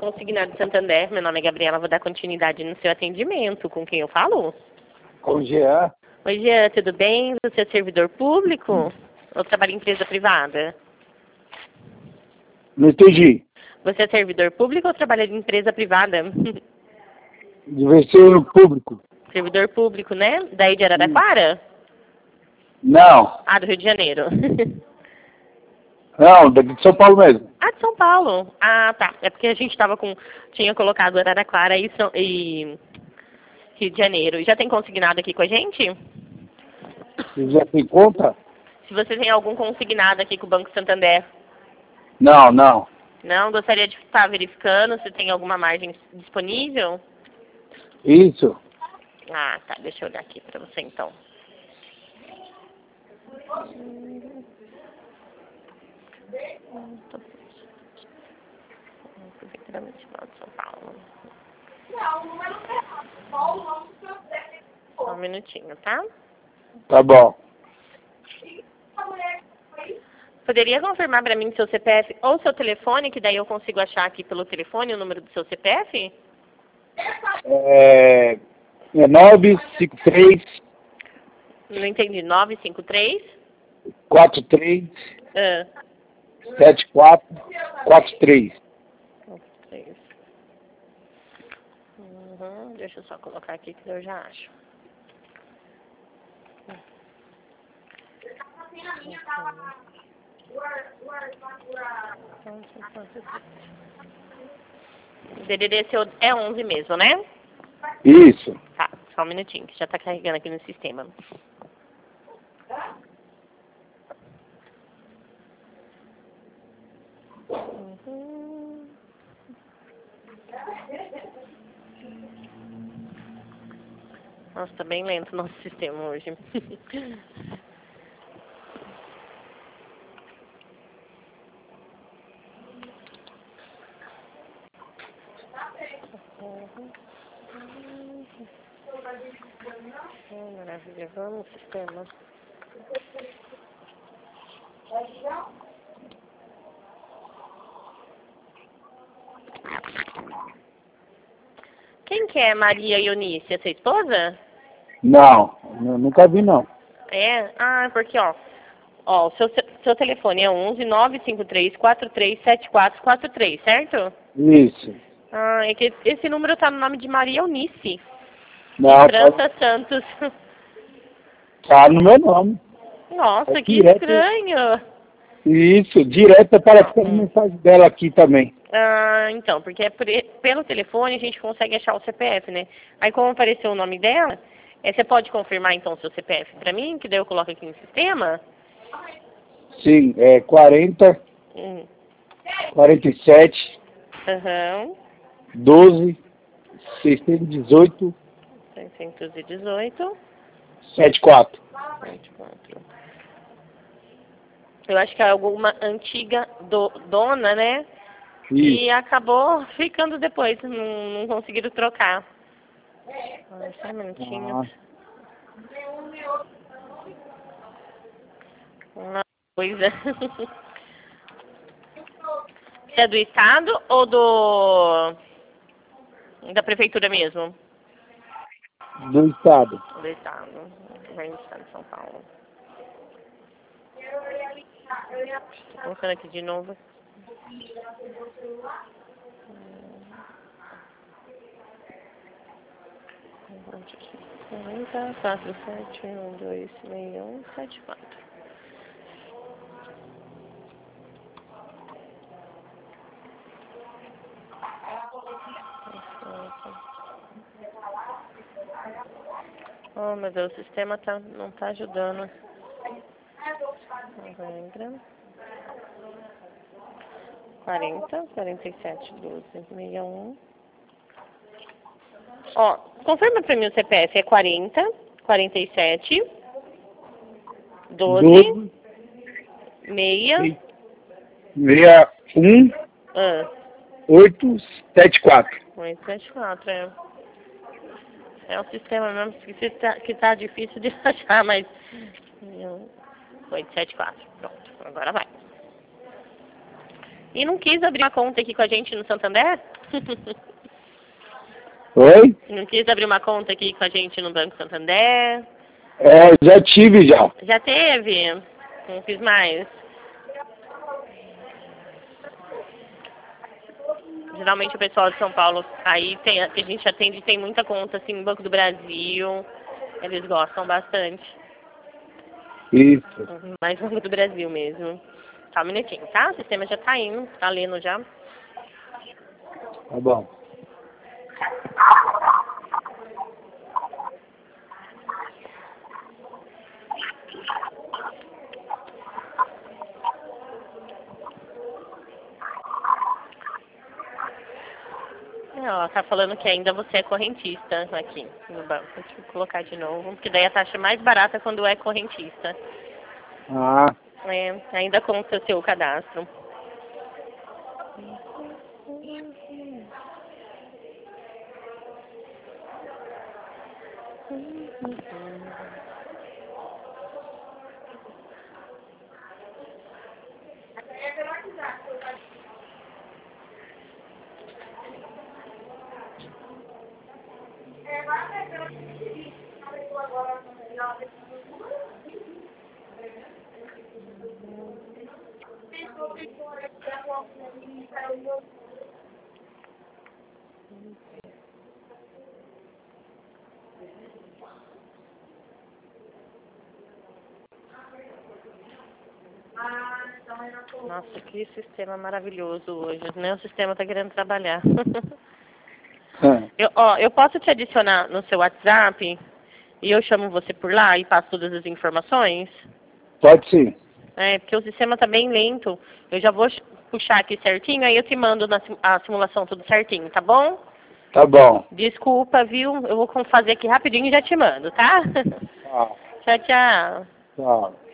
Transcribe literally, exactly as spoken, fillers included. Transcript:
Consignado de Santander, meu nome é Gabriela, vou dar continuidade no seu atendimento. Com quem eu falo? Com o Jean. Oi, Jean, tudo bem? Você é servidor público ou trabalha em empresa privada? Não entendi. Você é servidor público ou trabalha em empresa privada? Deve ser público. Servidor público, né? Daí de Araraquara? Não. Ah, do Rio de Janeiro. Não, daqui de São Paulo mesmo. Ah, de São Paulo. Ah, tá. É porque a gente tava com... Tinha colocado Araraquara e, São... e Rio de Janeiro. Já tem consignado aqui com a gente? Você já tem conta? Se você tem algum consignado aqui com o Banco Santander. Não, não. Não? Gostaria de estar verificando se tem alguma margem disponível? Isso. Ah, tá. Deixa eu olhar aqui pra você, então. Prefeitura Municipal de São Paulo. Só um minutinho, tá? Tá bom. Poderia confirmar para mim seu C P F ou seu telefone, que daí eu consigo achar aqui pelo telefone o número do seu C P F? É, é nove cinco três, Não entendi. nove cinco três? quatro três, Ah. sete quatro, quatro três. três. Uhum. Deixa eu só colocar aqui que eu já acho. O D D D seu é onze mesmo, né? Isso. Tá, só um minutinho, que já tá carregando aqui no sistema. Uhum. Nossa, tá bem lento o nosso sistema hoje. Oh, maravilha, vamos no sistema. Quem que é Maria Eunice? É sua esposa? Não, eu nunca vi não. É? Ah, porque, ó, ó, o seu, seu telefone é onze nove cinco três quatro três sete quatro quatro três, certo? Isso. Ah, é que esse número tá no nome de Maria Eunice. Não, França Santos. tá no meu nome. Nossa, É que direto. estranho. Isso, direto aparece a mensagem dela aqui também. Ah, então, porque é por, pelo telefone a gente consegue achar o C P F, né? Aí como apareceu o nome dela, é, você pode confirmar então o seu C P F pra mim, que daí eu coloco aqui no sistema? Sim, é quarenta, Hum. quarenta e sete, Aham. doze, seiscentos e dezoito, seiscentos e dezoito. setenta e quatro. vinte e quatro. Eu acho que é alguma antiga do, dona, né? Isso. E acabou ficando depois, não, não conseguiram trocar. Ah, só um minutinho. Ah, Uma coisa. Você é do estado ou do da prefeitura mesmo? do estado. Do estado. Governo do estado de São Paulo. Tô colocando aqui de novo. quarenta, quatro, sete, um, dois, seis, um, sete, quatro. Oh, meu Deus, o sistema tá, não tá ajudando. Novembro. quarenta, quarenta e sete, doze, sessenta e um. Ó, confirma pra mim o C P F. É quarenta, quarenta e sete, doze, meia, seis, um, ah, oito, sete quatro. oito, sete, quatro, é. É o sistema mesmo que tá, que tá difícil de achar, mas... oito, sete, quatro. Pronto, agora vai. E não quis abrir uma conta aqui com a gente no Santander? Oi? Não quis abrir uma conta aqui com a gente no Banco Santander? É, já tive já. Já teve? Não fiz mais. Geralmente o pessoal de São Paulo aí tem, que a gente atende tem muita conta assim no Banco do Brasil. Eles gostam bastante. Isso. Mais Banco do Brasil mesmo. Só um minutinho, tá? O sistema já tá indo, tá lendo já. Tá bom. É, ó, tá falando que ainda você é correntista aqui no banco. Deixa eu colocar de novo, porque daí a taxa é mais barata quando é correntista. Ah, É, ainda conta o seu cadastro. Nossa, que sistema maravilhoso hoje, né? O sistema tá querendo trabalhar. eu, ó, eu posso te adicionar no seu WhatsApp e eu chamo você por lá e passo todas as informações? pode sim. É, porque o sistema tá bem lento. Eu já vou puxar aqui certinho, aí eu te mando na, sim- a simulação tudo certinho, tá bom? Tá bom. Desculpa, viu? Eu vou fazer aqui rapidinho e já te mando, tá? Tá. Tchau, tchau. Tchau.